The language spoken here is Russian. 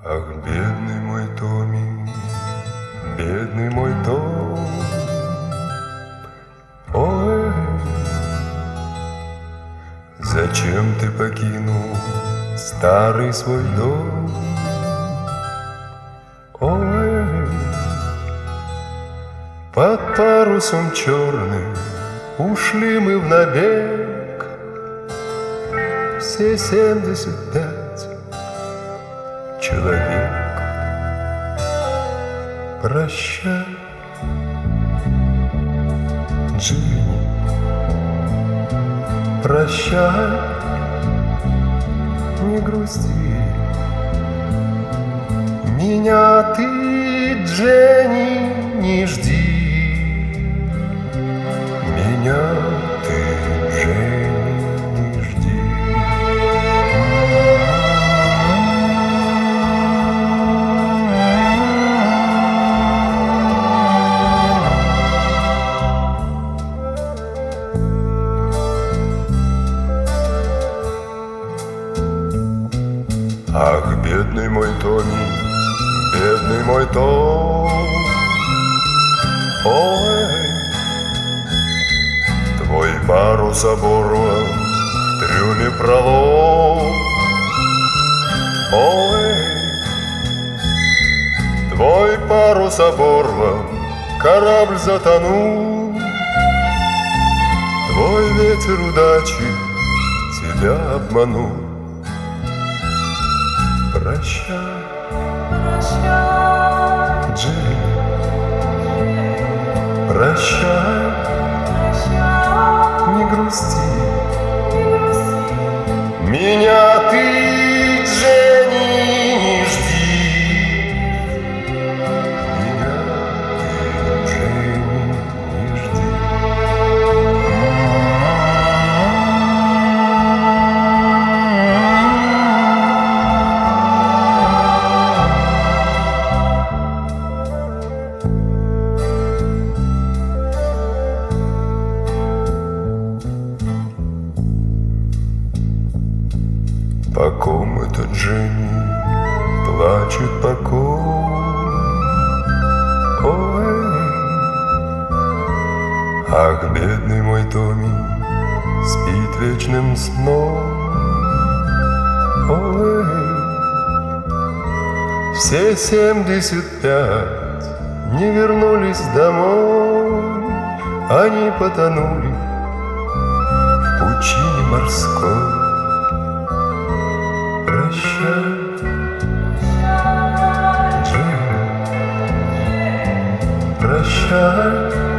Ах, бедный мой Томми, бедный мой Том, ой, зачем ты покинул старый свой дом? Ой, под парусом черным ушли мы в набег, все 75 человек. Прощай, Джинни, прощай, не грусти. Меня ты, Дженни, не жди. Меня ты, Дженни, не жди. Ах, бедный мой Томми, бедный мой Том, ой, твой парус оборван, в трюме пролом, ой, твой парус оборван, корабль затонул, твой ветер удачи тебя обманул. Прощай, Джинни, прощай, не грусти. Меня ты, Дженни, не жди. Меня ты, Дженни, не жди. По ком это Дженни плачет, по ком? Ой, ах, бедный мой Томми спит вечным сном. Ой, все 75 не вернулись домой, они потонули в пучине морской. Прощай, Дженни, прощай.